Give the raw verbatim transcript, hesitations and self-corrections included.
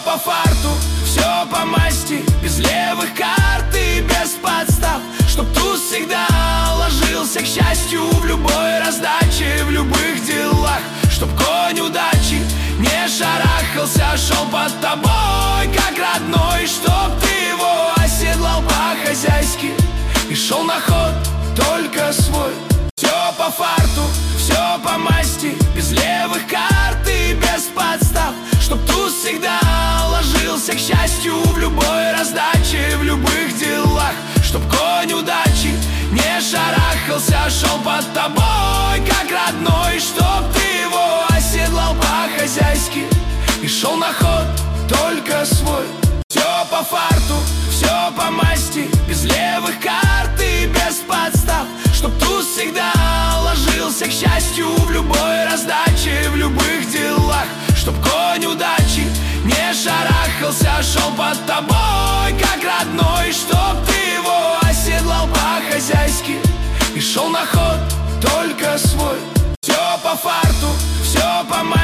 по фарту, все по масти, без левых карт и без подстав, чтоб туз всегда ложился, к счастью, в любой раздаче, в любых делах, чтоб конь удачи не шарахался, шел под тобой, как родной, чтоб ты его оседлал по-хозяйски и шел на ход только свой. Все по фарту, все по масти, без левых карт и без подстав, чтоб туз всегда ложился, к счастью, в любой раздаче, в любых делах, чтоб конь удачи не шарахался, шел под тобой, как родной, чтоб ты его оседлал по-хозяйски и шел на ход только свой. Все по фарту, все по масти, без левых карт и без подстав, чтоб туз всегда ложился, к счастью, в любой раздаче, в любых делах, чтоб конь удачи не шарахался, шел под тобой, как родной, чтоб ты его оседлал по-хозяйски и шел на ход только свой. Все по фарту, все по масти,